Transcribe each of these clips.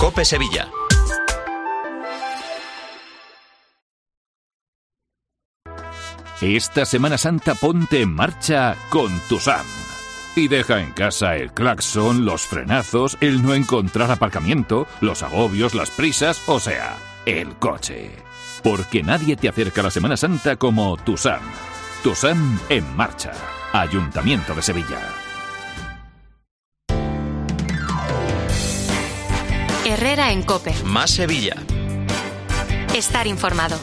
COPE Sevilla. Esta Semana Santa ponte en marcha con TUSAM. Y deja en casa el claxon, los frenazos, el no encontrar aparcamiento, los agobios, las prisas, o sea, el coche. Porque nadie te acerca a la Semana Santa como TUSAM. TUSAM en marcha. Ayuntamiento de Sevilla. Herrera en COPE. Más Sevilla. Estar informado.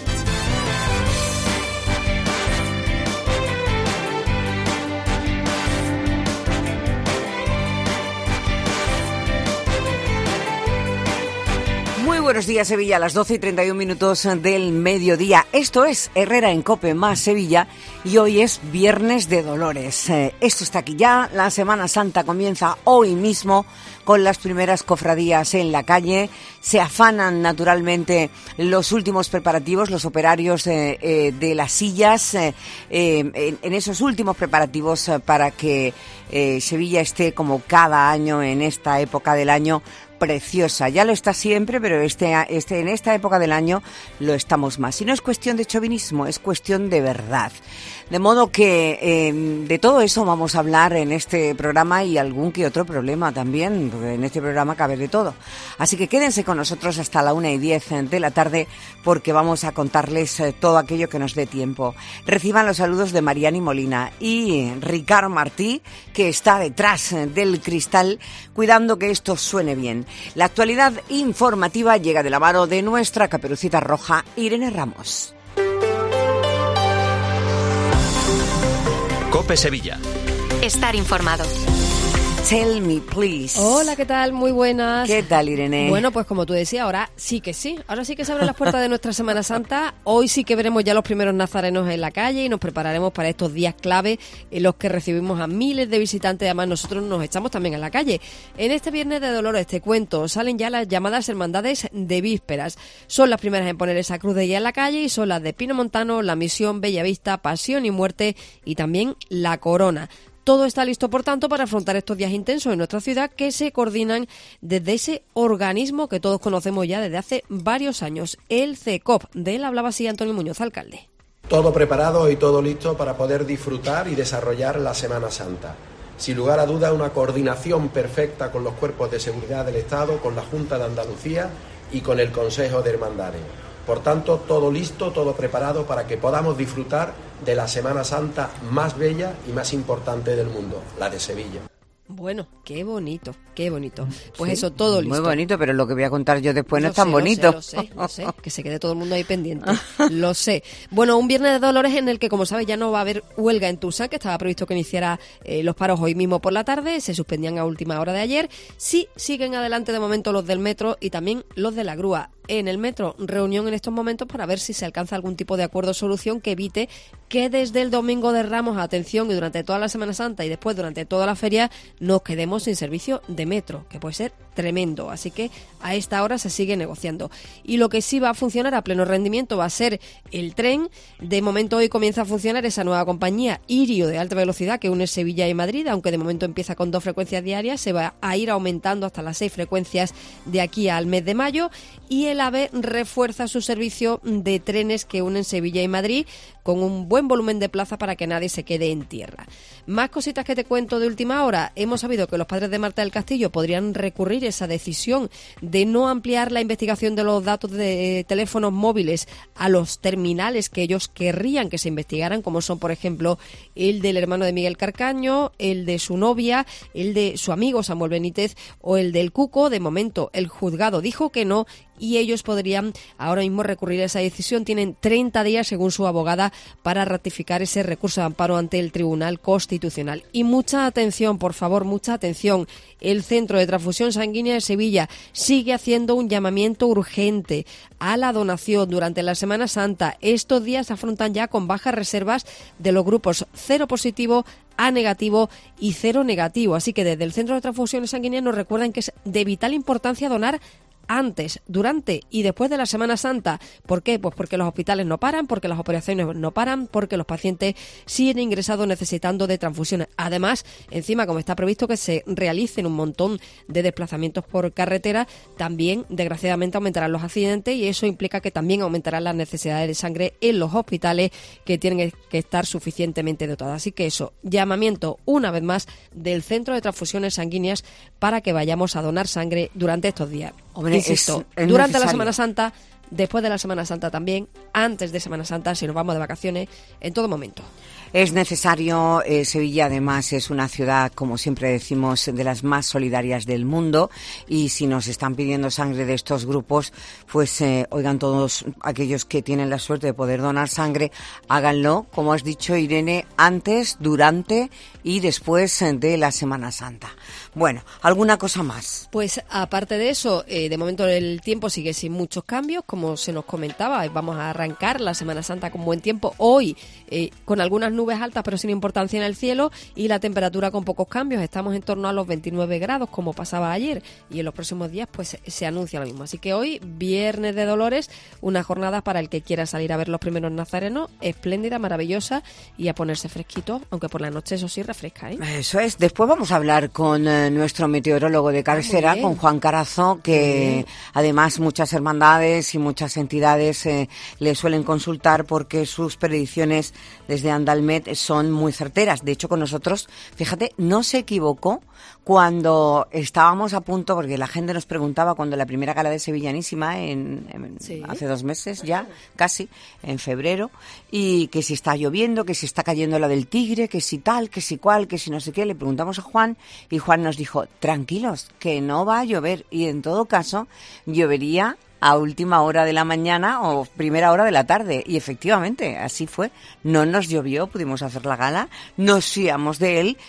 Muy buenos días, Sevilla, a las 12:31 del mediodía. Esto es Herrera en COPE más Sevilla y hoy es Viernes de Dolores. Esto está aquí ya, la Semana Santa comienza hoy mismo con las primeras cofradías en la calle. Se afanan naturalmente los últimos preparativos, los operarios de las sillas, en esos últimos preparativos para que Sevilla esté como cada año en esta época del año preciosa. Ya lo está siempre, pero en esta época del año lo estamos más. Y no es cuestión de chauvinismo, es cuestión de verdad. De modo que de todo eso vamos a hablar en este programa y algún que otro problema también, porque en este programa cabe de todo. Así que quédense con nosotros hasta la 1:10 de la tarde porque vamos a contarles todo aquello que nos dé tiempo. Reciban los saludos de Mariani Molina y Ricard Martí, que está detrás del cristal cuidando que esto suene bien. La actualidad informativa llega de la mano de nuestra Caperucita Roja, Irene Ramos. COPE Sevilla. Estar informado. Tell me, please. Hola, ¿qué tal? Muy buenas. ¿Qué tal, Irene? Bueno, pues como tú decías, ahora sí que sí. Ahora sí que se abren las puertas de nuestra Semana Santa. Hoy sí que veremos ya los primeros nazarenos en la calle y nos prepararemos para estos días clave en los que recibimos a miles de visitantes. Además, nosotros nos echamos también a la calle. En este Viernes de Dolores, te cuento, salen ya las llamadas hermandades de vísperas. Son las primeras en poner esa cruz de guía en la calle y son las de Pino Montano, La Misión, Bellavista, Pasión y Muerte y también La Corona. Todo está listo, por tanto, para afrontar estos días intensos en nuestra ciudad que se coordinan desde ese organismo que todos conocemos ya desde hace varios años, el CECOP. De él hablaba así Antonio Muñoz, alcalde. Todo preparado y todo listo para poder disfrutar y desarrollar la Semana Santa. Sin lugar a duda, una coordinación perfecta con los cuerpos de seguridad del Estado, con la Junta de Andalucía y con el Consejo de Hermandades. Por tanto, todo listo, todo preparado para que podamos disfrutar de la Semana Santa más bella y más importante del mundo, la de Sevilla. Bueno, qué bonito, qué bonito. Pues sí, eso, todo listo. Muy bonito, pero lo que voy a contar yo después no es tan Lo bonito. sé, que se quede todo el mundo ahí pendiente. Lo sé. Bueno, un Viernes de Dolores en el que, como sabes, ya no va a haber huelga en TUSAM, que estaba previsto que iniciara los paros hoy mismo por la tarde, se suspendían a última hora de ayer. Sí, siguen adelante de momento los del metro y también los de la grúa. En el metro, reunión en estos momentos para ver si se alcanza algún tipo de acuerdo o solución que evite que desde el Domingo de Ramos, atención, y durante toda la Semana Santa y después durante toda la feria nos quedemos sin servicio de metro, que puede ser tremendo. Así que a esta hora se sigue negociando. Y lo que sí va a funcionar a pleno rendimiento va a ser el tren. De momento hoy comienza a funcionar esa nueva compañía Irio de alta velocidad que une Sevilla y Madrid, aunque de momento empieza con 2 frecuencias diarias, se va a ir aumentando hasta las 6 frecuencias de aquí al mes de mayo. Y el AVE refuerza su servicio de trenes que unen Sevilla y Madrid con un buen volumen de plaza para que nadie se quede en tierra. Más cositas que te cuento de última hora. Hemos sabido que los padres de Marta del Castillo podrían recurrir esa decisión de no ampliar la investigación de los datos de teléfonos móviles a los terminales que ellos querrían que se investigaran, como son, por ejemplo, el del hermano de Miguel Carcaño, el de su novia, el de su amigo Samuel Benítez o el del Cuco. De momento, el juzgado dijo que no y ellos podrían ahora mismo recurrir a esa decisión. Tienen 30 días, según su abogada, para ratificar ese recurso de amparo ante el Tribunal Constitucional. Y mucha atención, por favor, mucha atención. El Centro de Transfusión Sanguínea de Sevilla sigue haciendo un llamamiento urgente a la donación durante la Semana Santa. Estos días se afrontan ya con bajas reservas de los grupos 0 positivo, A negativo y 0 negativo. Así que desde el Centro de Transfusiones Sanguíneas nos recuerdan que es de vital importancia donar antes, durante y después de la Semana Santa. ¿Por qué? Pues porque los hospitales no paran, porque las operaciones no paran, porque los pacientes siguen ingresados necesitando de transfusiones. Además, encima, como está previsto que se realicen un montón de desplazamientos por carretera, también, desgraciadamente, aumentarán los accidentes y eso implica que también aumentarán las necesidades de sangre en los hospitales, que tienen que estar suficientemente dotadas. Así que eso, llamamiento una vez más del Centro de Transfusiones Sanguíneas para que vayamos a donar sangre durante estos días. Hombre, insisto, es durante necesario. la Semana Santa, después de la Semana Santa también, antes de Semana Santa, si nos vamos de vacaciones, en todo momento. Es necesario. Sevilla, además, es una ciudad, como siempre decimos, de las más solidarias del mundo, y si nos están pidiendo sangre de estos grupos, pues oigan, todos aquellos que tienen la suerte de poder donar sangre, háganlo, como has dicho, Irene, antes, durante y después de la Semana Santa. Bueno, ¿alguna cosa más? Pues aparte de eso, de momento el tiempo sigue sin muchos cambios, como se nos comentaba. Vamos a arrancar la Semana Santa con buen tiempo. Hoy, con algunas nubes altas pero sin importancia en el cielo, y la temperatura con pocos cambios. Estamos en torno a los 29 grados como pasaba ayer, y en los próximos días pues se anuncia lo mismo. Así que hoy, Viernes de Dolores, una jornada para el que quiera salir a ver los primeros nazarenos, espléndida, maravillosa, y a ponerse fresquito, aunque por la noche eso sí refresca, ¿eh? Eso es. Después vamos a hablar con nuestro meteorólogo de cabecera, con Juan Carazo, que además muchas hermandades y muchas entidades le suelen consultar porque sus predicciones desde Andalmet son muy certeras. De hecho, con nosotros, fíjate, no se equivocó cuando estábamos a punto, porque la gente nos preguntaba cuando la primera gala de Sevillanísima, Sí. hace 2 meses ya, casi, en febrero, y que si está lloviendo, que si está cayendo la del Tigre, que si tal, que si cual, que si no sé qué. Le preguntamos a Juan y Juan nos dijo, tranquilos, que no va a llover, y en todo caso llovería a última hora de la mañana o primera hora de la tarde, y efectivamente así fue. No nos llovió, pudimos hacer la gala, nos fiamos de él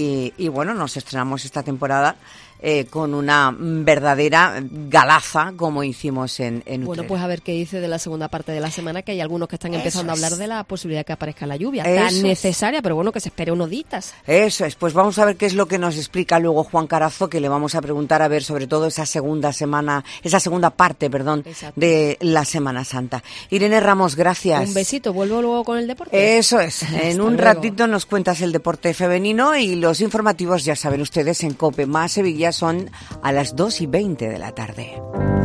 y bueno, nos estrenamos esta temporada con una verdadera galaza, como hicimos en Utrera. Bueno, pues a ver qué dice de la segunda parte de la semana, que hay algunos que están empezando a hablar de la posibilidad de que aparezca la lluvia, tan necesaria, pero bueno, que se espere unos días. Eso es, pues vamos a ver qué es lo que nos explica luego Juan Carazo, que le vamos a preguntar a ver sobre todo esa segunda parte, Exacto, de la Semana Santa. Irene Ramos, gracias. Un besito, vuelvo luego con el deporte. Eso es, en un luego. ratito nos cuentas el deporte femenino, y los informativos, ya saben ustedes, en COPE más Sevilla son a las 2:20 de la tarde.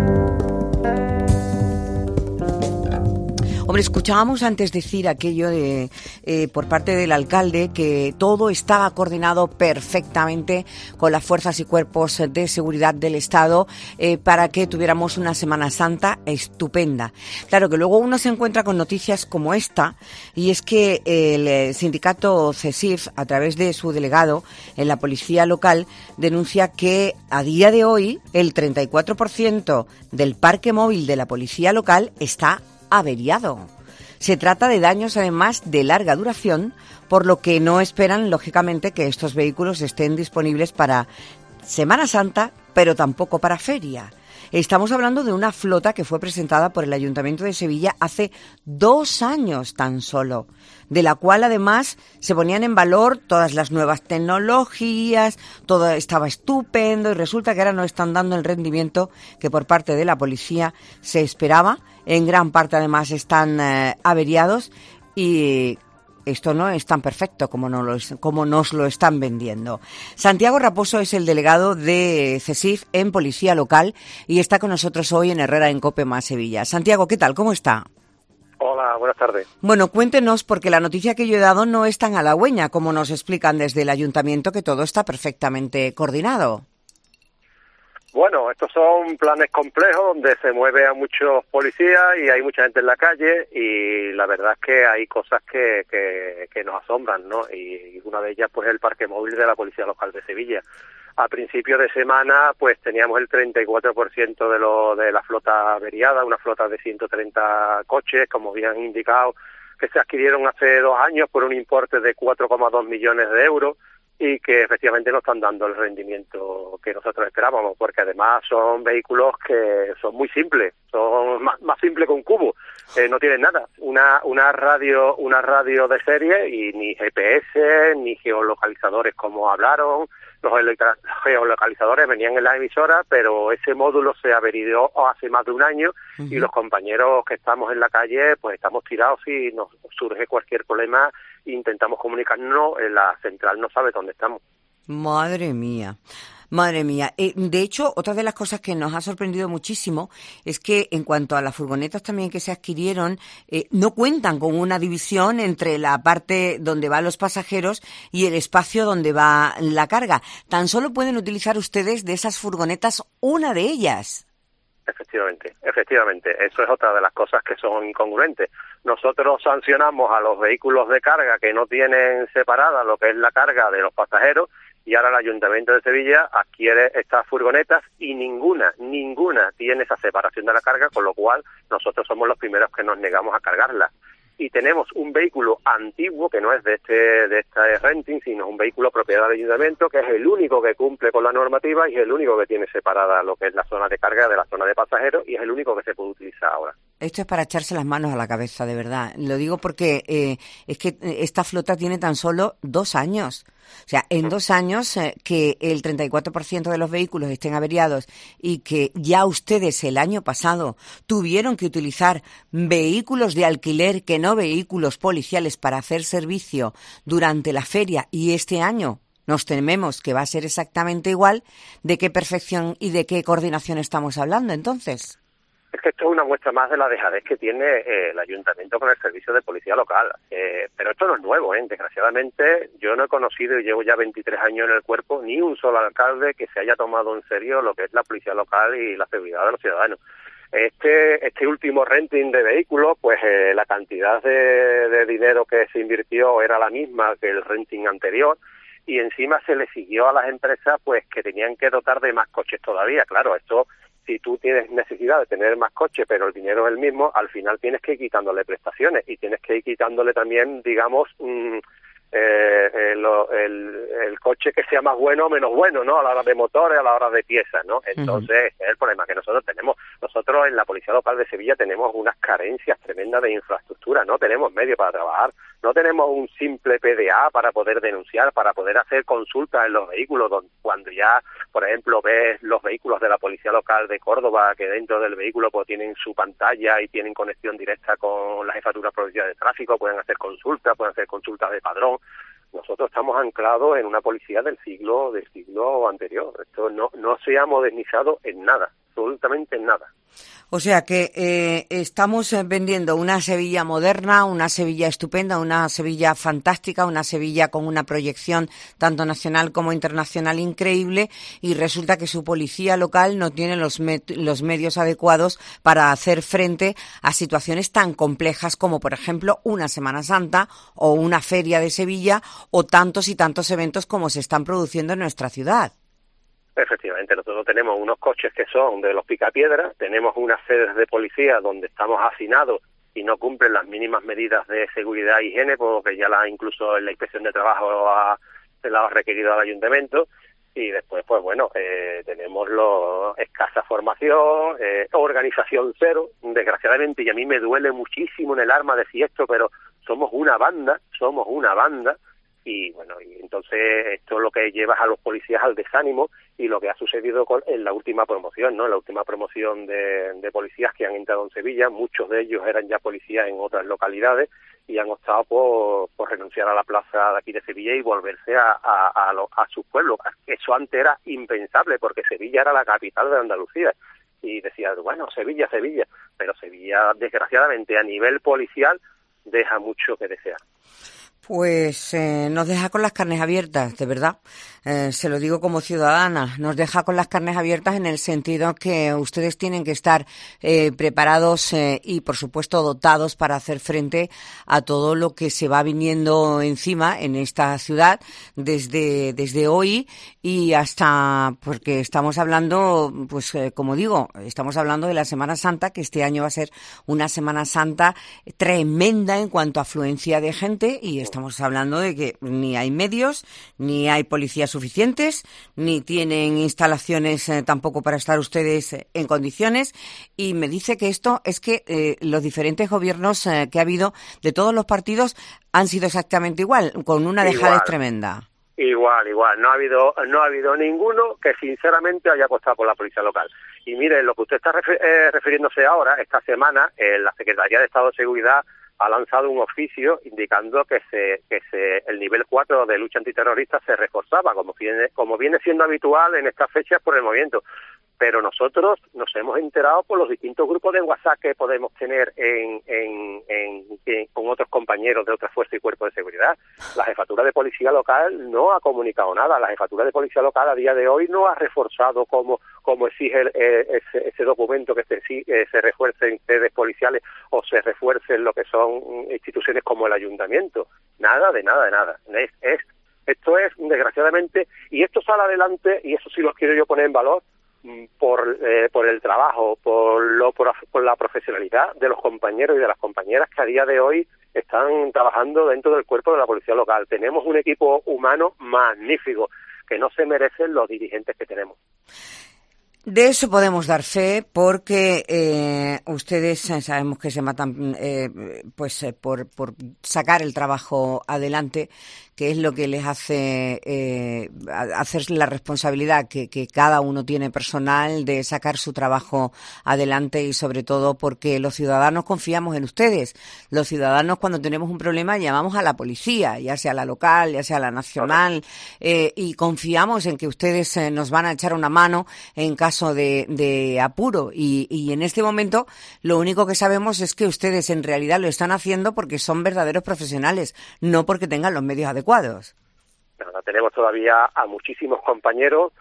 Hombre, escuchábamos antes decir aquello de por parte del alcalde, que todo estaba coordinado perfectamente con las fuerzas y cuerpos de seguridad del Estado para que tuviéramos una Semana Santa estupenda. Claro que luego uno se encuentra con noticias como esta, y es que el sindicato CESIF, a través de su delegado en la policía local, denuncia que a día de hoy el 34% del parque móvil de la policía local está averiado. Se trata de daños, además, de larga duración, por lo que no esperan, lógicamente, que estos vehículos estén disponibles para Semana Santa, pero tampoco para feria. Estamos hablando de una flota que fue presentada por el Ayuntamiento de Sevilla hace 2 años tan solo, de la cual además se ponían en valor todas las nuevas tecnologías, todo estaba estupendo, y resulta que ahora no están dando el rendimiento que por parte de la policía se esperaba. En gran parte además están averiados, y esto no es tan perfecto como nos lo están vendiendo. Santiago Raposo es el delegado de CESIF en Policía Local y está con nosotros hoy en Herrera en COPE más Sevilla. Santiago, ¿qué tal? ¿Cómo está? Hola, buenas tardes. Bueno, cuéntenos, porque la noticia que yo he dado no es tan halagüeña como nos explican desde el ayuntamiento, que todo está perfectamente coordinado. Bueno, estos son planes complejos donde se mueve a muchos policías y hay mucha gente en la calle, y la verdad es que hay cosas que nos asombran, ¿no? Y una de ellas pues el parque móvil de la Policía Local de Sevilla. A principio de semana pues teníamos el 34% de la flota averiada, una flota de 130 coches, como habían indicado, que se adquirieron hace 2 años por un importe de 4,2 millones de euros, y que efectivamente no están dando el rendimiento que nosotros esperábamos, porque además son vehículos que son muy simples, son más simples que un cubo, no tienen nada, una radio de serie, y ni GPS, ni geolocalizadores como hablaron, los geolocalizadores venían en las emisoras, pero ese módulo se averió hace más de un año y los compañeros que estamos en la calle, pues estamos tirados y nos surge cualquier problema e intentamos comunicarnos, la central no sabe dónde estamos. Madre mía. Madre mía. De hecho, otra de las cosas que nos ha sorprendido muchísimo es que en cuanto a las furgonetas también que se adquirieron, no cuentan con una división entre la parte donde van los pasajeros y el espacio donde va la carga. Tan solo pueden utilizar ustedes de esas furgonetas una de ellas. Efectivamente. Eso es otra de las cosas que son incongruentes. Nosotros sancionamos a los vehículos de carga que no tienen separada lo que es la carga de los pasajeros, y ahora el Ayuntamiento de Sevilla adquiere estas furgonetas y ninguna tiene esa separación de la carga, con lo cual nosotros somos los primeros que nos negamos a cargarla. Y tenemos un vehículo antiguo que no es de este renting, sino un vehículo propiedad del Ayuntamiento, que es el único que cumple con la normativa y es el único que tiene separada lo que es la zona de carga de la zona de pasajeros y es el único que se puede utilizar ahora. Esto es para echarse las manos a la cabeza, de verdad. Lo digo porque es que esta flota tiene tan solo 2 años. O sea, en 2 años que el 34% de los vehículos estén averiados y que ya ustedes el año pasado tuvieron que utilizar vehículos de alquiler que no vehículos policiales para hacer servicio durante la feria, y este año nos tememos que va a ser exactamente igual. ¿De qué perfección y de qué coordinación estamos hablando entonces? Es que esto es una muestra más de la dejadez que tiene el Ayuntamiento con el servicio de policía local. Pero esto no es nuevo, Desgraciadamente, yo no he conocido, y llevo ya 23 años en el cuerpo, ni un solo alcalde que se haya tomado en serio lo que es la policía local y la seguridad de los ciudadanos. Este último renting de vehículos, pues la cantidad de dinero que se invirtió era la misma que el renting anterior, y encima se le siguió a las empresas pues que tenían que dotar de más coches todavía. Claro, esto, si tú tienes necesidad de tener más coches, pero el dinero es el mismo, al final tienes que ir quitándole prestaciones y tienes que ir quitándole también, digamos, el coche que sea más bueno o menos bueno, ¿no? A la hora de motores, a la hora de piezas, ¿no? Entonces, es el problema que nosotros tenemos. Nosotros en la Policía Local de Sevilla tenemos unas carencias tremendas de infraestructura, no tenemos medios para trabajar, no tenemos un simple PDA para poder denunciar, para poder hacer consultas en los vehículos, cuando ya, por ejemplo, ves los vehículos de la Policía Local de Córdoba, que dentro del vehículo pues tienen su pantalla y tienen conexión directa con la Jefatura Provincial de Tráfico, pueden hacer consultas de padrón. Nosotros estamos anclados en una policía del siglo anterior. Esto no se ha modernizado en nada, absolutamente en nada. O sea que estamos vendiendo una Sevilla moderna, una Sevilla estupenda, una Sevilla fantástica, una Sevilla con una proyección tanto nacional como internacional increíble, y resulta que su policía local no tiene los medios adecuados para hacer frente a situaciones tan complejas como, por ejemplo, una Semana Santa o una feria de Sevilla o tantos y tantos eventos como se están produciendo en nuestra ciudad. Efectivamente, nosotros tenemos unos coches que son de los picapiedras, tenemos unas sedes de policía donde estamos hacinados y no cumplen las mínimas medidas de seguridad e higiene, porque ya incluso en la inspección de trabajo se la ha requerido al ayuntamiento, y después, pues bueno, tenemos escasa formación, organización cero, desgraciadamente, y a mí me duele muchísimo en el alma decir esto, pero somos una banda, y bueno, y entonces esto es lo que lleva a los policías al desánimo, y lo que ha sucedido en la última promoción, ¿no? La última promoción de policías que han entrado en Sevilla, muchos de ellos eran ya policías en otras localidades y han optado por renunciar a la plaza de aquí de Sevilla y volverse a sus pueblos. Eso antes era impensable, porque Sevilla era la capital de Andalucía. Y decía, bueno, Sevilla, pero Sevilla, desgraciadamente, a nivel policial, deja mucho que desear. Pues nos deja con las carnes abiertas, de verdad. Se lo digo como ciudadana, nos deja con las carnes abiertas en el sentido que ustedes tienen que estar preparados y, por supuesto, dotados para hacer frente a todo lo que se va viniendo encima en esta ciudad desde hoy y hasta, porque estamos hablando, pues como digo, estamos hablando de la Semana Santa, que este año va a ser una Semana Santa tremenda en cuanto a afluencia de gente, y estamos hablando de que ni hay medios, ni hay policías suficientes, ni tienen instalaciones tampoco para estar ustedes en condiciones. Y me dice que esto es que los diferentes gobiernos que ha habido de todos los partidos han sido exactamente igual, con una dejadez tremenda. Igual. No ha habido ninguno que sinceramente haya apostado por la policía local. Y mire, lo que usted está refiriéndose ahora, esta semana, la Secretaría de Estado de Seguridad ha lanzado un oficio indicando que el nivel 4 de lucha antiterrorista se reforzaba, como viene siendo habitual en estas fechas por el movimiento. Pero nosotros nos hemos enterado por los distintos grupos de WhatsApp que podemos tener con otros compañeros de otras fuerzas y cuerpos de seguridad. La jefatura de policía local no ha comunicado nada. La jefatura de policía local a día de hoy no ha reforzado como exige ese documento que se refuercen sedes policiales o se refuercen lo que son instituciones como el ayuntamiento. Nada. Esto es, desgraciadamente, y esto sale adelante, y eso sí lo quiero yo poner en valor, por el trabajo, por la profesionalidad de los compañeros y de las compañeras que a día de hoy están trabajando dentro del cuerpo de la policía local. Tenemos un equipo humano magnífico que no se merecen los dirigentes que tenemos. De eso podemos dar fe porque ustedes sabemos que se matan por sacar el trabajo adelante, que es lo que les hace hacer la responsabilidad que cada uno tiene personal de sacar su trabajo adelante, y sobre todo porque los ciudadanos confiamos en ustedes. Los ciudadanos, cuando tenemos un problema, llamamos a la policía, ya sea la local, ya sea la nacional, y confiamos en que ustedes nos van a echar una mano en caso de apuro, y en este momento lo único que sabemos es que ustedes en realidad lo están haciendo porque son verdaderos profesionales, no porque tengan los medios adecuados. Nada, tenemos todavía a muchísimos compañeros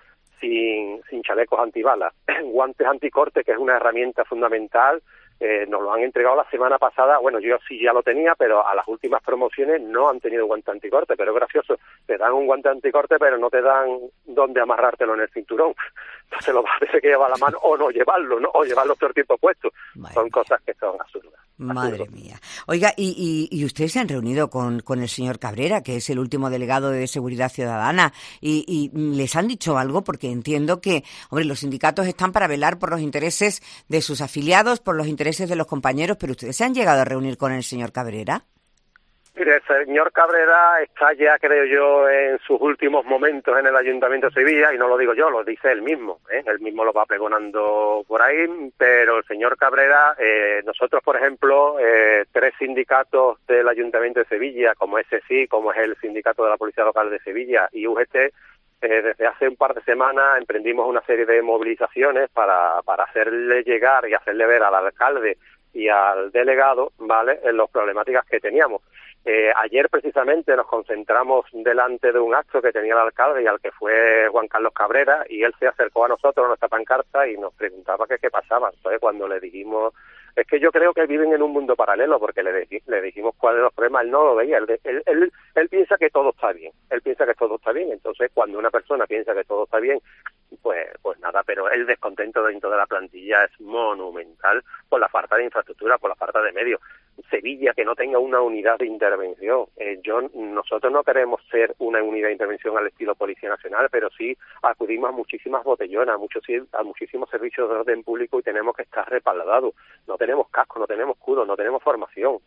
sin chalecos antibalas, guantes anticorte, que es una herramienta fundamental. Nos lo han entregado la semana pasada. Bueno, yo sí ya lo tenía, pero a las últimas promociones no han tenido guante anticorte. Pero es gracioso, te dan un guante anticorte, pero no te dan dónde amarrártelo en el cinturón. Entonces lo vas a tener que llevar a la mano o no llevarlo, ¿no? O llevarlo todo el tiempo puesto. Son cosas que son absurdas. Madre mía. Oiga, y ustedes se han reunido con el señor Cabrera, que es el último delegado de Seguridad Ciudadana, y les han dicho algo, porque entiendo que, hombre, los sindicatos están para velar por los intereses de sus afiliados, por los intereses de los compañeros, pero ustedes se han llegado a reunir con el señor Cabrera. Mire, el señor Cabrera está ya, creo yo, en sus últimos momentos en el Ayuntamiento de Sevilla, y no lo digo yo, lo dice él mismo, él mismo lo va pregonando por ahí, pero el señor Cabrera, nosotros, por ejemplo, 3 sindicatos del Ayuntamiento de Sevilla, como SSI, como es el Sindicato de la Policía Local de Sevilla, y UGT, desde hace un par de semanas emprendimos una serie de movilizaciones para hacerle llegar y hacerle ver al alcalde y al delegado, ¿vale?, en las problemáticas que teníamos. Ayer precisamente nos concentramos delante de un acto que tenía el alcalde y al que fue Juan Carlos Cabrera, y él se acercó a nosotros, a nuestra pancarta, y nos preguntaba qué pasaba. Entonces, cuando le dijimos, es que yo creo que viven en un mundo paralelo, porque le dijimos cuáles eran los problemas, él no lo veía, él piensa que todo está bien, entonces cuando una persona piensa que todo está bien, pues nada, pero el descontento dentro de la plantilla es monumental por la falta de infraestructura, por la falta de medios. Sevilla, que no tenga una unidad de intervención. Nosotros no queremos ser una unidad de intervención al estilo Policía Nacional, pero sí acudimos a muchísimas botellonas, a muchísimos servicios de orden público, y tenemos que estar respaldados. No tenemos casco, no tenemos escudo, no tenemos formación.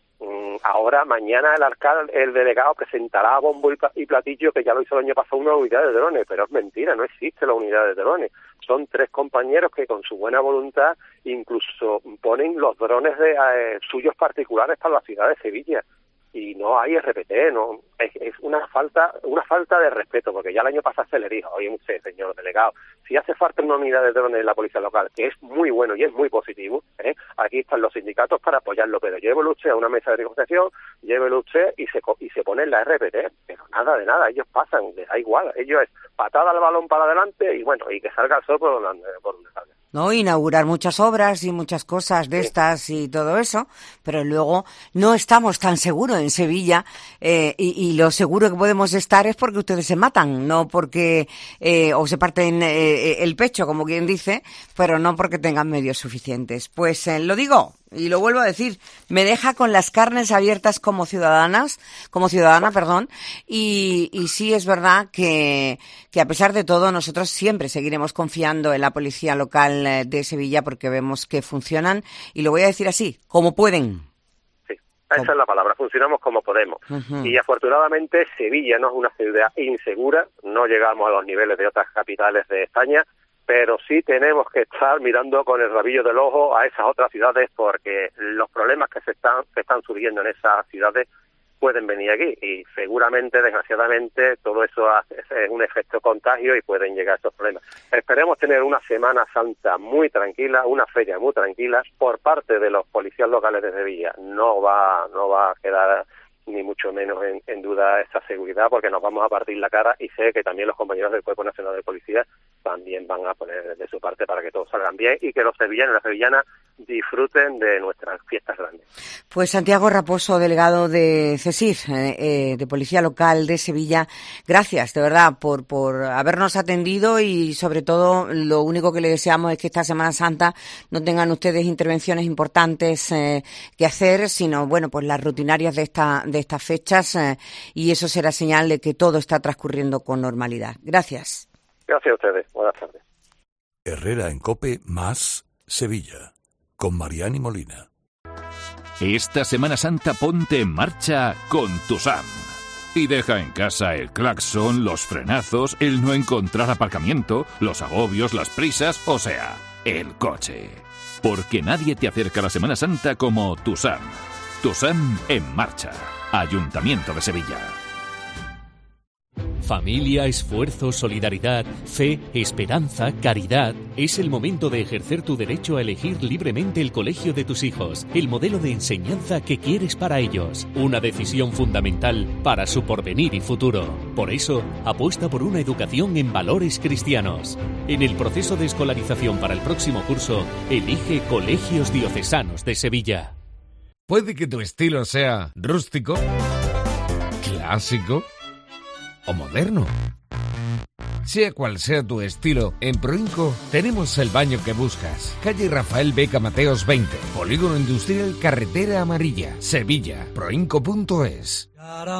Ahora, mañana el delegado presentará a bombo y platillo, que ya lo hizo el año pasado, una unidad de drones, pero es mentira, no existe la unidad de drones. Son 3 compañeros que con su buena voluntad incluso ponen los drones suyos particulares para la ciudad de Sevilla. Y no hay RPT, no es una falta de respeto, porque ya el año pasado se le dijo, oye, usted, señor delegado, si hace falta una unidad de drones en la policía local, que es muy bueno y es muy positivo, aquí están los sindicatos para apoyarlo, pero llévelo usted a una mesa de negociación, llévelo usted y se pone en la RPT, pero nada de nada, ellos pasan, les da igual, ellos es patada al balón para adelante y bueno, y que salga el sol por donde salga. No, inaugurar muchas obras y muchas cosas de estas y todo eso, pero luego no estamos tan seguros en Sevilla, y lo seguro que podemos estar es porque ustedes se matan, no porque o se parten el pecho, como quien dice, pero no porque tengan medios suficientes. Pues lo digo y lo vuelvo a decir, me deja con las carnes abiertas como ciudadana, y sí es verdad que a pesar de todo nosotros siempre seguiremos confiando en la policía local de Sevilla, porque vemos que funcionan, y lo voy a decir así, como pueden. Sí, Esa es la palabra, funcionamos como podemos. Y afortunadamente Sevilla no es una ciudad insegura, no llegamos a los niveles de otras capitales de España, pero sí tenemos que estar mirando con el rabillo del ojo a esas otras ciudades, porque los problemas que están surgiendo en esas ciudades pueden venir aquí, y seguramente, desgraciadamente, todo eso es un efecto contagio y pueden llegar esos problemas. Esperemos tener una Semana Santa muy tranquila, una feria muy tranquila por parte de los policías locales de Sevilla. No va a quedar ni mucho menos en duda esa seguridad, porque nos vamos a partir la cara, y sé que también los compañeros del Cuerpo Nacional de Policía también van a poner de su parte para que todo salgan bien y que los sevillanos y las sevillanas disfruten de nuestras fiestas grandes. Pues Santiago Raposo, delegado de CESIF, de Policía Local de Sevilla, gracias de verdad por habernos atendido, y sobre todo lo único que le deseamos es que esta Semana Santa no tengan ustedes intervenciones importantes que hacer, sino bueno, pues las rutinarias de estas fechas, y eso será señal de que todo está transcurriendo con normalidad. Gracias. Gracias a ustedes. Buenas tardes. Herrera en COPE más Sevilla, con Mariani Molina. Esta Semana Santa ponte en marcha con Tusam. Y deja en casa el claxon, los frenazos, el no encontrar aparcamiento, los agobios, las prisas, o sea, el coche. Porque nadie te acerca a la Semana Santa como Tusam. Tusam en marcha. Ayuntamiento de Sevilla. Familia, esfuerzo, solidaridad, fe, esperanza, caridad. Es el momento de ejercer tu derecho a elegir libremente el colegio de tus hijos, el modelo de enseñanza que quieres para ellos. Una decisión fundamental para su porvenir y futuro. Por eso, apuesta por una educación en valores cristianos. En el proceso de escolarización para el próximo curso, elige Colegios Diocesanos de Sevilla. Puede que tu estilo sea rústico, clásico o moderno. Sea cual sea tu estilo, en Proinco tenemos el baño que buscas. Calle Rafael Beca Mateos 20, Polígono Industrial Carretera Amarilla, Sevilla. Proinco.es.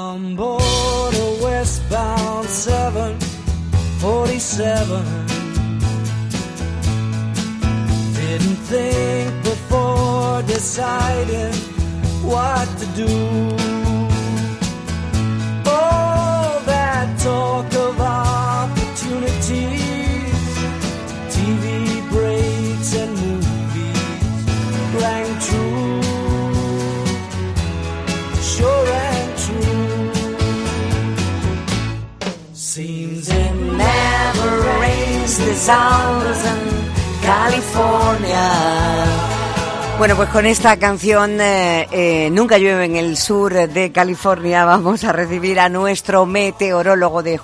What to do? All that talk of opportunities, TV breaks and movies rang true, sure and true. Seems it never rains this hours in California. Bueno, pues con esta canción Nunca llueve en el sur de California vamos a recibir a nuestro meteorólogo de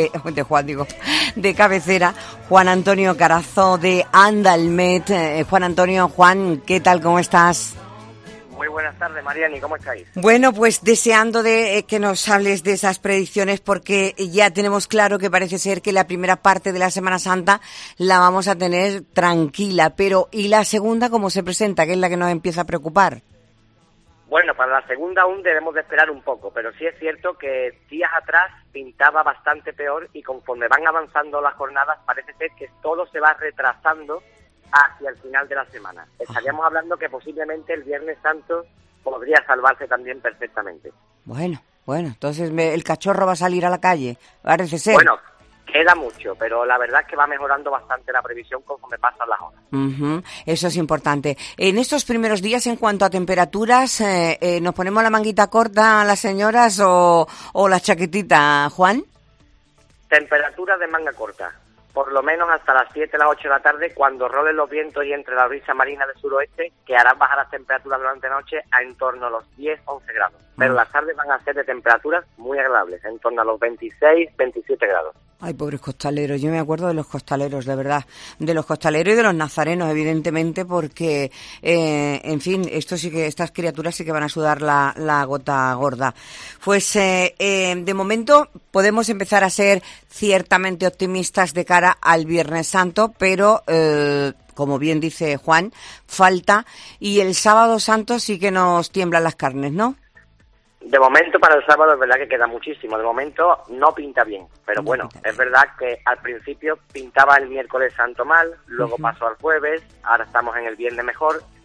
cabecera, Juan Antonio Carazo de Andalmet. Juan Antonio, Juan, ¿qué tal? ¿Cómo estás? Muy buenas tardes, Mariani, ¿cómo estáis? Bueno, pues deseando que nos hables de esas predicciones, porque ya tenemos claro que parece ser que la primera parte de la Semana Santa la vamos a tener tranquila, pero ¿y la segunda cómo se presenta, que es la que nos empieza a preocupar? Bueno, para la segunda aún debemos de esperar un poco, pero sí es cierto que días atrás pintaba bastante peor, y conforme van avanzando las jornadas parece ser que todo se va retrasando hacia el final de la semana. Estaríamos hablando que posiblemente el Viernes Santo podría salvarse también perfectamente. Bueno, entonces el cachorro va a salir a la calle, parece ser. Bueno, queda mucho, pero la verdad es que va mejorando bastante la previsión conforme pasan las horas. Eso es importante. En estos primeros días, en cuanto a temperaturas, ¿nos ponemos la manguita corta las señoras o la chaquetita, Juan? Temperatura de manga corta. Por lo menos hasta las 7, las 8 de la tarde, cuando rolen los vientos y entre la brisa marina del suroeste, que harán bajar las temperaturas durante la noche a en torno a los 10-11 grados. Pero las tardes van a ser de temperaturas muy agradables, en torno a los 26-27 grados. Ay, pobres costaleros, yo me acuerdo de los costaleros, de verdad, de los costaleros y de los nazarenos, evidentemente, porque, en fin, estas criaturas sí que van a sudar la gota gorda. Pues, de momento podemos empezar a ser ciertamente optimistas de cara al Viernes Santo, pero, como bien dice Juan, falta, y el Sábado Santo sí que nos tiemblan las carnes, ¿no? De momento para el sábado es verdad que queda muchísimo, de momento no pinta bien, pero bueno, es verdad que al principio pintaba el miércoles santo mal, luego pasó al jueves, ahora estamos en el viernes mejor,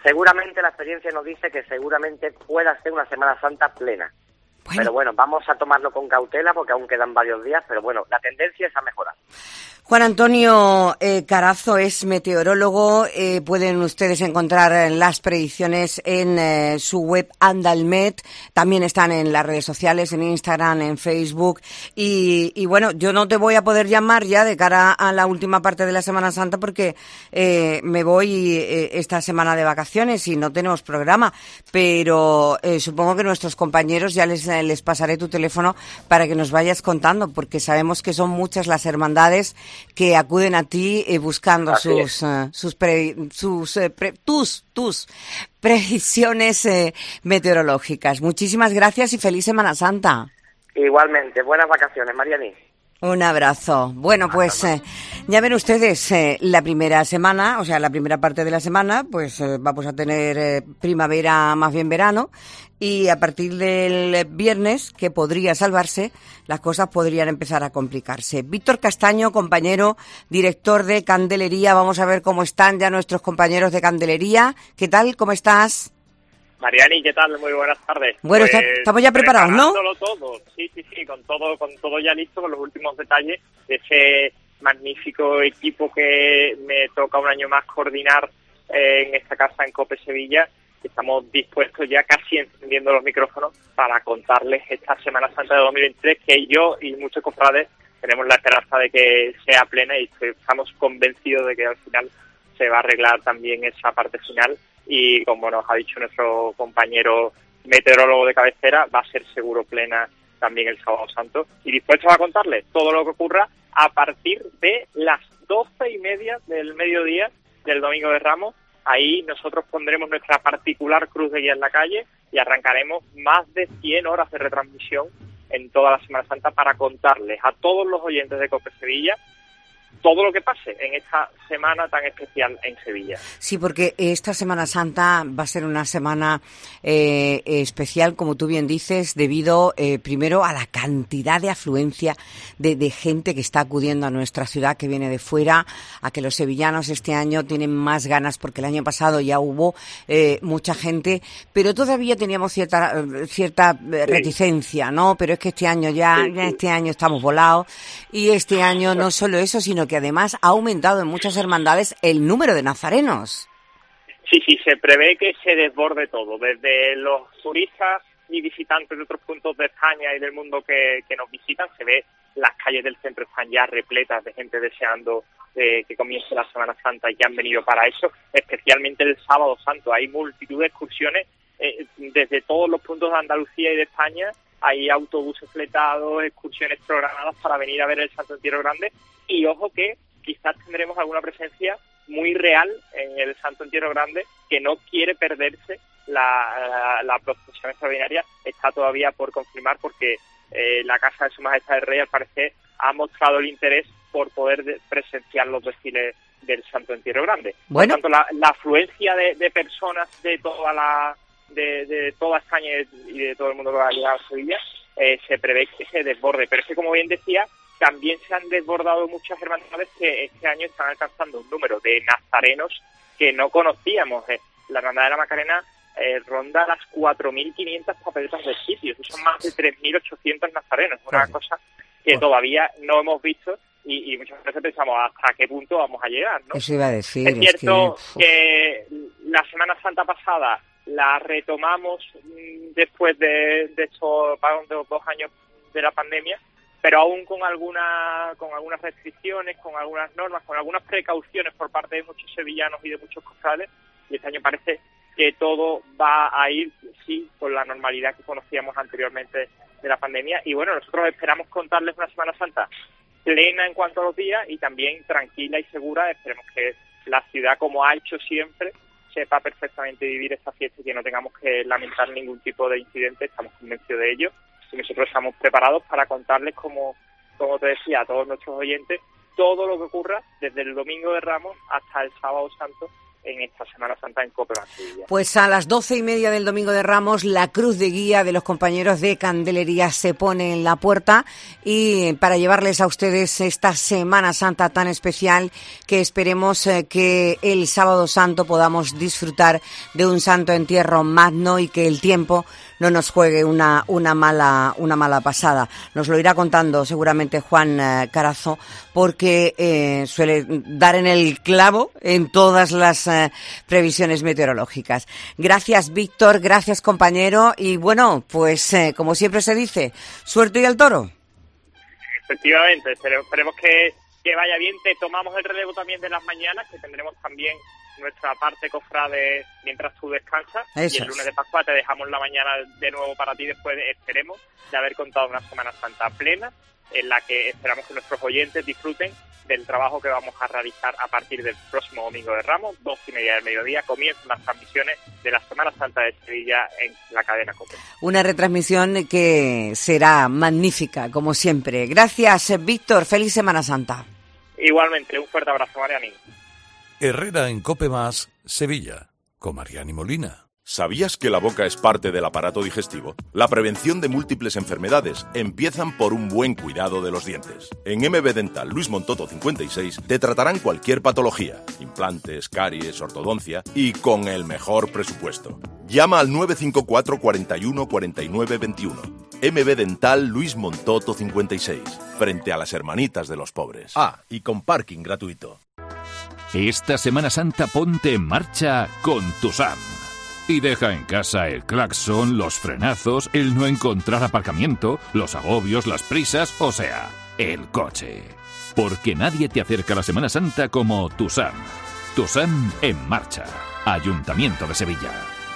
seguramente la experiencia nos dice que seguramente pueda ser una Semana Santa plena. Bueno. Pero bueno, vamos a tomarlo con cautela porque aún quedan varios días, pero bueno, la tendencia es a mejorar. Juan Antonio Carazo es meteorólogo. Pueden ustedes encontrar las predicciones en su web Andalmet. También están en las redes sociales, en Instagram, en Facebook. Y bueno, yo no te voy a poder llamar ya de cara a la última parte de la Semana Santa porque me voy esta semana de vacaciones y no tenemos programa. Pero supongo que nuestros compañeros ya les pasaré tu teléfono para que nos vayas contando, porque sabemos que son muchas las hermandades que acuden a ti buscando tus previsiones meteorológicas. Muchísimas gracias y feliz Semana Santa. Igualmente, buenas vacaciones, Mariani. Un abrazo. Bueno, pues ya ven ustedes, la primera semana, o sea, la primera parte de la semana, pues vamos a tener primavera, más bien verano, y a partir del viernes, que podría salvarse, las cosas podrían empezar a complicarse. Víctor Castaño, compañero, director de Candelería, vamos a ver cómo están ya nuestros compañeros de Candelería. ¿Qué tal? ¿Cómo estás? Mariani, ¿qué tal? Muy buenas tardes. Bueno, pues, estamos ya preparados, ¿no? Todo, sí, con todo ya listo, con los últimos detalles de ese magnífico equipo que me toca un año más coordinar en esta casa en COPE Sevilla. Estamos dispuestos ya casi encendiendo los micrófonos para contarles esta Semana Santa de 2023 que yo y muchos cofrades tenemos la esperanza de que sea plena y estamos convencidos de que al final se va a arreglar también esa parte final. Y como nos ha dicho nuestro compañero meteorólogo de cabecera, va a ser seguro plena también el Sábado Santo. Y dispuestos a contarles todo lo que ocurra a partir de las 12:30 del mediodía del Domingo de Ramos. Ahí nosotros pondremos nuestra particular cruz de guía en la calle y arrancaremos más de 100 horas de retransmisión en toda la Semana Santa para contarles a todos los oyentes de COPE Sevilla todo lo que pase en esta semana tan especial en Sevilla. Sí, porque esta Semana Santa va a ser una semana especial, como tú bien dices, debido primero a la cantidad de afluencia de gente que está acudiendo a nuestra ciudad, que viene de fuera, a que los sevillanos este año tienen más ganas, porque el año pasado ya hubo mucha gente, pero todavía teníamos cierta reticencia, ¿no? Pero es que este año ya este año estamos volados, y este año no solo eso, sino que además ha aumentado en muchas hermandades el número de nazarenos. Sí, se prevé que se desborde todo, desde los turistas y visitantes de otros puntos de España y del mundo que nos visitan. Se ve las calles del centro están ya repletas de gente deseando que comience la Semana Santa y que han venido para eso, especialmente el Sábado Santo. Hay multitud de excursiones desde todos los puntos de Andalucía y de España. Hay autobuses fletados, excursiones programadas para venir a ver el Santo Entierro Grande. Y ojo que quizás tendremos alguna presencia muy real en el Santo Entierro Grande que no quiere perderse la procesión extraordinaria. Está todavía por confirmar porque la Casa de Su Majestad el Rey al parecer ha mostrado el interés por poder presenciar los desfiles del Santo Entierro Grande. Bueno. Por tanto, la afluencia de personas de toda España y de todo el mundo que va a llegar a Sevilla se prevé que se desborde. Pero es que, como bien decía, también se han desbordado muchas hermandades que este año están alcanzando un número de nazarenos que no conocíamos. La Hermandad de la Macarena ronda las 4.500 papeletas de sitio. Son más de 3.800 nazarenos. Una cosa que todavía no hemos visto y muchas veces pensamos hasta qué punto vamos a llegar, ¿no? Eso iba a decir. Es cierto que la Semana Santa pasada la retomamos después de estos 2 años de la pandemia, pero aún con algunas restricciones, con algunas normas, con algunas precauciones por parte de muchos sevillanos y de muchos cofrades, y este año parece que todo va a ir, sí, con la normalidad que conocíamos anteriormente de la pandemia. Y bueno, nosotros esperamos contarles una Semana Santa plena en cuanto a los días y también tranquila y segura. Esperemos que la ciudad, como ha hecho siempre, sepa perfectamente vivir esta fiesta y que no tengamos que lamentar ningún tipo de incidente. Estamos convencidos de ello y nosotros estamos preparados para contarles, como te decía, a todos nuestros oyentes, todo lo que ocurra desde el Domingo de Ramos hasta el Sábado Santo en esta Semana Santa en COPE Más Sevilla. Pues a las 12:30 del Domingo de Ramos, la cruz de guía de los compañeros de Candelería se pone en la puerta y para llevarles a ustedes esta Semana Santa tan especial que esperemos que el Sábado Santo podamos disfrutar de un santo entierro magno y que el tiempo no nos juegue una mala pasada. Nos lo irá contando seguramente Juan Carazo, porque suele dar en el clavo en todas las previsiones meteorológicas. Gracias, Víctor, gracias, compañero, y bueno, pues como siempre se dice, suerte y al toro. Efectivamente, esperemos que vaya bien. Te tomamos el relevo también de las mañanas, que tendremos también nuestra parte cofrade mientras tú descansas. Eso y el lunes de Pascua te dejamos la mañana de nuevo para ti, después esperemos de haber contado una Semana Santa plena, en la que esperamos que nuestros oyentes disfruten del trabajo que vamos a realizar a partir del próximo Domingo de Ramos, 12:30 del mediodía, comienzan las transmisiones de la Semana Santa de Sevilla en la cadena COPE. Una retransmisión que será magnífica, como siempre. Gracias, Víctor. Feliz Semana Santa. Igualmente, un fuerte abrazo, Mariani. Herrera en COPE Más Sevilla, con Mariani Molina. ¿Sabías que la boca es parte del aparato digestivo? La prevención de múltiples enfermedades empiezan por un buen cuidado de los dientes. En MB Dental Luis Montoto 56 te tratarán cualquier patología, implantes, caries, ortodoncia y con el mejor presupuesto. Llama al 954 41 49 21. MB Dental Luis Montoto 56, frente a las Hermanitas de los Pobres. Ah, y con parking gratuito. Esta Semana Santa ponte en marcha con TUSAM. Y deja en casa el claxon, los frenazos, el no encontrar aparcamiento, los agobios, las prisas, o sea, el coche. Porque nadie te acerca a la Semana Santa como TUSAM. TUSAM en marcha. Ayuntamiento de Sevilla.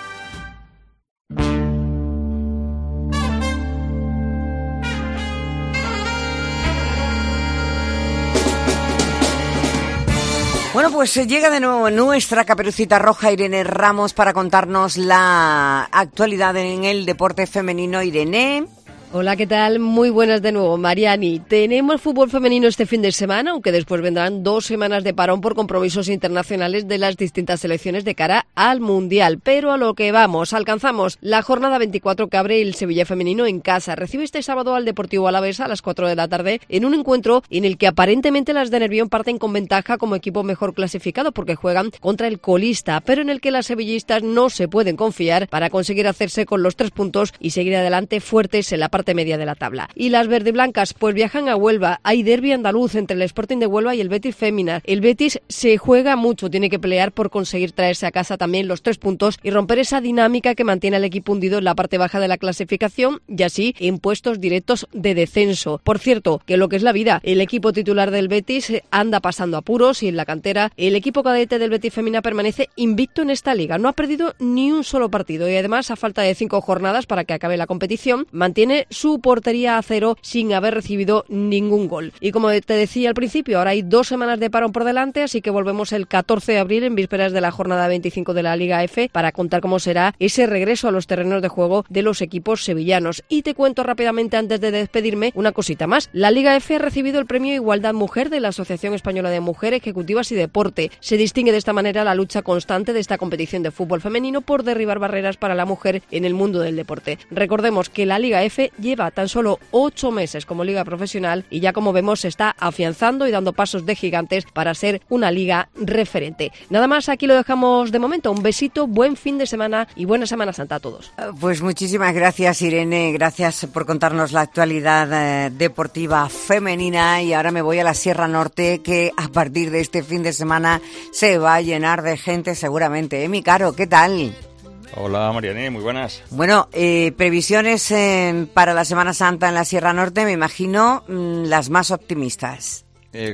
Bueno, pues llega de nuevo nuestra Caperucita Roja, Irene Ramos, para contarnos la actualidad en el deporte femenino. Irene. Hola, ¿qué tal? Muy buenas de nuevo, Mariani. Tenemos fútbol femenino este fin de semana, aunque después vendrán 2 semanas de parón por compromisos internacionales de las distintas selecciones de cara al Mundial. Pero a lo que vamos, alcanzamos la jornada 24 que abre el Sevilla femenino en casa. Recibe este sábado al Deportivo Alavés a las 4 de la tarde en un encuentro en el que aparentemente las de Nervión parten con ventaja como equipo mejor clasificado porque juegan contra el colista, pero en el que las sevillistas no se pueden confiar para conseguir hacerse con los 3 puntos y seguir adelante fuertes en la parte media de la tabla. Y las verdiblancas pues viajan a Huelva. Hay derbi andaluz entre el Sporting de Huelva y el Betis Fémina. El Betis se juega mucho, tiene que pelear por conseguir traerse a casa también los 3 puntos y romper esa dinámica que mantiene al equipo hundido en la parte baja de la clasificación y así en puestos directos de descenso. Por cierto, que lo que es la vida, el equipo titular del Betis anda pasando apuros y en la cantera el equipo cadete del Betis Fémina permanece invicto en esta liga. No ha perdido ni un solo partido y además a falta de 5 jornadas para que acabe la competición mantiene su portería a 0 sin haber recibido ningún gol. Y como te decía al principio, ahora hay 2 semanas de parón por delante, así que volvemos el 14 de abril en vísperas de la jornada 25 de la Liga F para contar cómo será ese regreso a los terrenos de juego de los equipos sevillanos. Y te cuento rápidamente antes de despedirme una cosita más. La Liga F ha recibido el premio Igualdad Mujer de la Asociación Española de Mujeres Ejecutivas y Deporte. Se distingue de esta manera la lucha constante de esta competición de fútbol femenino por derribar barreras para la mujer en el mundo del deporte. Recordemos que la Liga F lleva tan solo 8 meses como liga profesional y ya como vemos se está afianzando y dando pasos de gigantes para ser una liga referente. Nada más, aquí lo dejamos de momento. Un besito, buen fin de semana y buena Semana Santa a todos. Pues muchísimas gracias, Irene, gracias por contarnos la actualidad deportiva femenina y ahora me voy a la Sierra Norte, que a partir de este fin de semana se va a llenar de gente seguramente. Mi Caro, ¿qué tal? Hola, Mariane, muy buenas. Bueno, previsiones para la Semana Santa en la Sierra Norte, me imagino las más optimistas.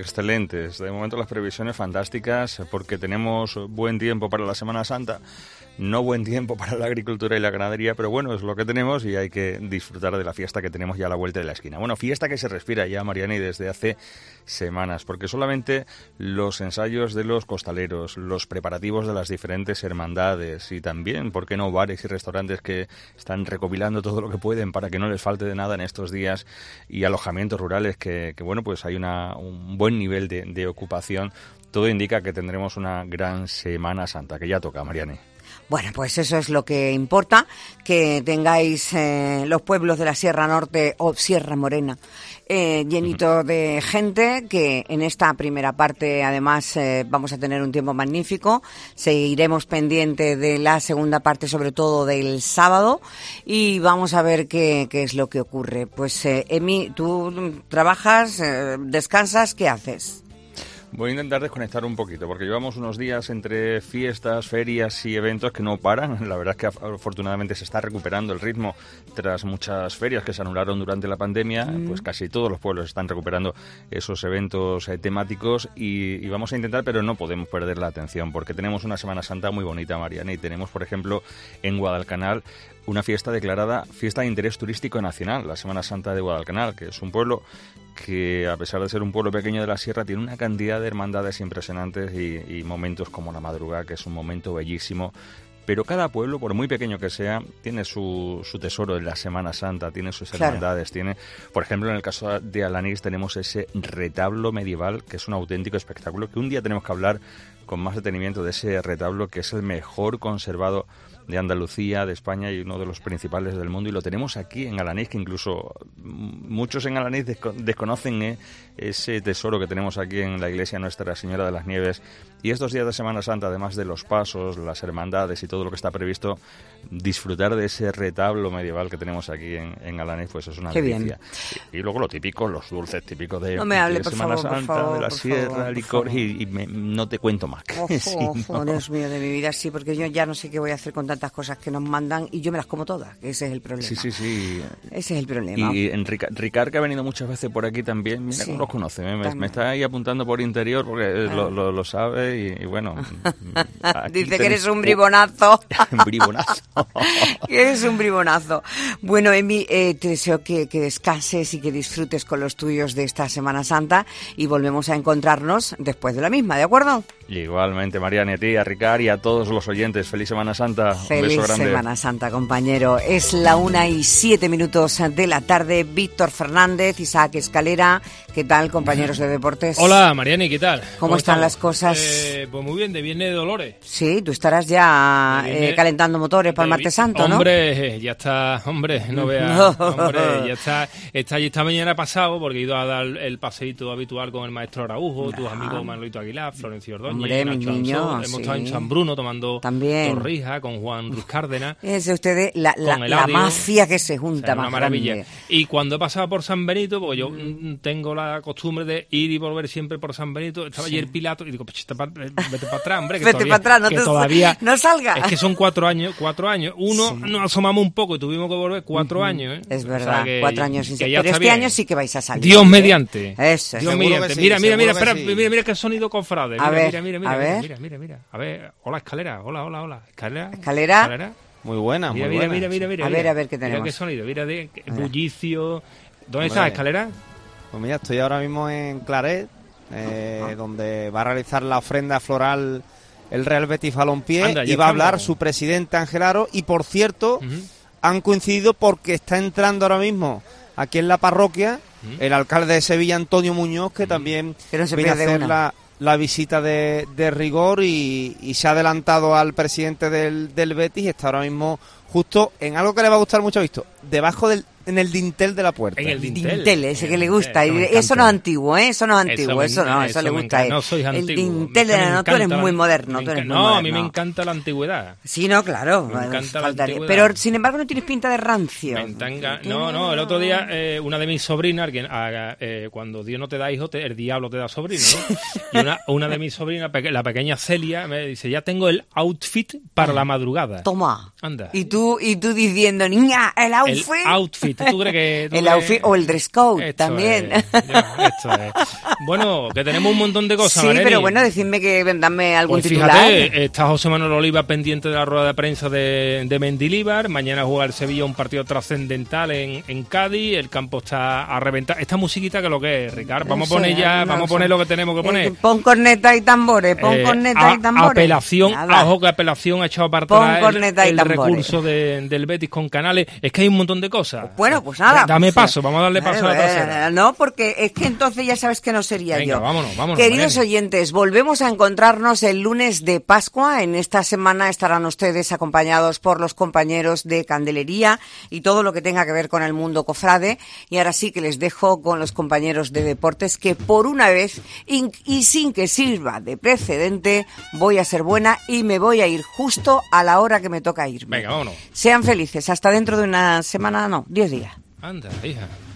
Excelentes. De momento las previsiones fantásticas porque tenemos buen tiempo para la Semana Santa. No buen tiempo para la agricultura y la ganadería, pero bueno, es lo que tenemos y hay que disfrutar de la fiesta que tenemos ya a la vuelta de la esquina. Bueno, fiesta que se respira ya, Mariani, desde hace semanas, porque solamente los ensayos de los costaleros, los preparativos de las diferentes hermandades y también, ¿por qué no?, bares y restaurantes que están recopilando todo lo que pueden para que no les falte de nada en estos días, y alojamientos rurales que bueno, pues hay un buen nivel de ocupación. Todo indica que tendremos una gran Semana Santa, que ya toca, Mariani. Bueno, pues eso es lo que importa, que tengáis los pueblos de la Sierra Norte o Sierra Morena llenitos de gente, que en esta primera parte además vamos a tener un tiempo magnífico. Seguiremos pendiente de la segunda parte, sobre todo del sábado, y vamos a ver qué es lo que ocurre. Pues Emi, tú trabajas, descansas, ¿qué haces? Voy a intentar desconectar un poquito, porque llevamos unos días entre fiestas, ferias y eventos que no paran. La verdad es que afortunadamente se está recuperando el ritmo tras muchas ferias que se anularon durante la pandemia. Pues casi todos los pueblos están recuperando esos eventos temáticos y vamos a intentar, pero no podemos perder la atención, porque tenemos una Semana Santa muy bonita, Mariana, y tenemos, por ejemplo, en Guadalcanal una fiesta declarada Fiesta de Interés Turístico Nacional, la Semana Santa de Guadalcanal, que es un pueblo que, a pesar de ser un pueblo pequeño de la sierra, tiene una cantidad de hermandades impresionantes y momentos como la madrugada, que es un momento bellísimo. Pero cada pueblo, por muy pequeño que sea, tiene su tesoro en la Semana Santa, tiene sus hermandades, tiene, por ejemplo, en el caso de Alanís tenemos ese retablo medieval, que es un auténtico espectáculo, que un día tenemos que hablar con más detenimiento de ese retablo, que es el mejor conservado de Andalucía, de España, y uno de los principales del mundo, y lo tenemos aquí en Alanís, que incluso muchos en Alanís desconocen ese tesoro que tenemos aquí en la iglesia Nuestra Señora de las Nieves. Y estos días de Semana Santa, además de los pasos, las hermandades y todo lo que está previsto, disfrutar de ese retablo medieval que tenemos aquí en Alanís, pues es una delicia. Y luego lo típico, los dulces típicos de Semana Santa, de la sierra, licor, y no te cuento más. Dios mío de mi vida, sí, porque yo ya no sé qué voy a hacer con tantas cosas que nos mandan y yo me las como todas. Ese es el problema. Sí. Ese es el problema. Y en Ricard, que ha venido muchas veces por aquí también, mira cómo los conoce, me está ahí apuntando por interior porque lo sabe y bueno. Dice que eres un bribonazo. Un bribonazo. Que eres un bribonazo. Bueno, Emi, te deseo que descanses y que disfrutes con los tuyos de esta Semana Santa, y volvemos a encontrarnos después de la misma, ¿de acuerdo? Igualmente, Mariana, a ti, a Ricard y a todos los oyentes. Feliz Semana Santa. Feliz un beso grande. Semana Santa, compañero. Es la 1:07 de la tarde. Víctor Fernández, Isaac Escalera. ¿Qué tal, compañeros de deportes? Hola, Mariana, ¿qué tal? ¿Cómo están las cosas? Pues muy bien, de Viernes de Dolores. Sí, tú estarás ya calentando motores para el Martes Santo, ¿no? Hombre, ya está, no veas. Hombre, ya está allí esta mañana pasado, porque he ido a dar el paseíto habitual con el maestro Araujo, tus amigos Manolito Aguilar, Florencio Ordóñez. Hombre, mis niños, hemos estado en San Bruno tomando torrija con Juan Ruiz Cárdenas. Es ustedes la mafia que se junta, o sea, más una maravilla. Grande. Y cuando he pasado por San Benito, porque yo tengo la costumbre de ir y volver siempre por San Benito, estaba ayer Pilato y digo, pues vete para atrás, hombre, que vete para atrás, todavía no salga. Es que son 4 años. Uno nos asomamos un poco y tuvimos que volver 4 años. Es verdad, o sea 4 años sin salir. Pero este año sí que vais a salir. Dios mediante. Eso. Dios mediante. Mira, espera, mira qué sonido cofrade. Mira. A ver, hola, Escalera. Hola. Escalera. Muy buena, mira. A ver qué tenemos. Mira qué sonido, mira de bullicio. ¿Dónde estás, Escalera? Pues mira, estoy ahora mismo en Claret, donde va a realizar la ofrenda floral el Real Betis Balompié, y va a hablar su presidente Ángel Aro, y por cierto, han coincidido porque está entrando ahora mismo aquí en la parroquia el alcalde de Sevilla, Antonio Muñoz, que también viene a hacer la visita de rigor, y se ha adelantado al presidente del Betis, y está ahora mismo justo en algo que le va a gustar mucho, visto, debajo en el dintel de la puerta. En el dintel, ese que le gusta. Eso no es antiguo, eso no es antiguo, eso le gusta a él. No soy antiguo. El dintel de la tú eres muy moderno. No, a mí me encanta la antigüedad. Sí, no, claro. Me encanta la antigüedad. Pero, sin embargo, no tienes pinta de rancio. No, el otro día una de mis sobrinas, cuando Dios no te da hijo, el diablo te da sobrino, ¿no? Y una de mis sobrinas, la pequeña Celia, me dice, ya tengo el outfit para la madrugada. Toma. Anda. Y tú diciendo, niña, el outfit. El outfit. viste? ¿Tú crees que...? El outfit o el dress code esto también. Esto es. Bueno, que tenemos un montón de cosas, Sí, Mareni. pero bueno, decidme dame algún Pues titular. fíjate, está José Manuel Oliva pendiente de la rueda de prensa de Mendilibar. Mañana juega el Sevilla un partido trascendental en Cádiz. El campo está a reventar. Esta musiquita que lo que es, Ricardo. Vamos a poner vamos a poner lo que tenemos que poner. Pon corneta y tambores, pon corneta y tambores. Apelación, Nada. ojo que apelación ha echado para Pon atrás corneta y el tambores. recurso del Betis con Canales. Es que hay un montón de cosas. Bueno, pues nada. Dame pues, paso, vamos a darle paso a la trasera. No, porque es que entonces ya sabes que no sería Venga, yo. vámonos. Queridos Mareni. oyentes, volvemos a encontrarnos el lunes de Pascua. En esta semana estarán ustedes acompañados por los compañeros de Candelería y todo lo que tenga que ver con el mundo cofrade. Y ahora sí que les dejo con los compañeros de Deportes, que por una vez, y sin que sirva de precedente, voy a ser buena y me voy a ir justo a la hora que me toca irme. Venga, vámonos. Sean felices. Hasta dentro de una semana, no, 10 días. Anda, hija.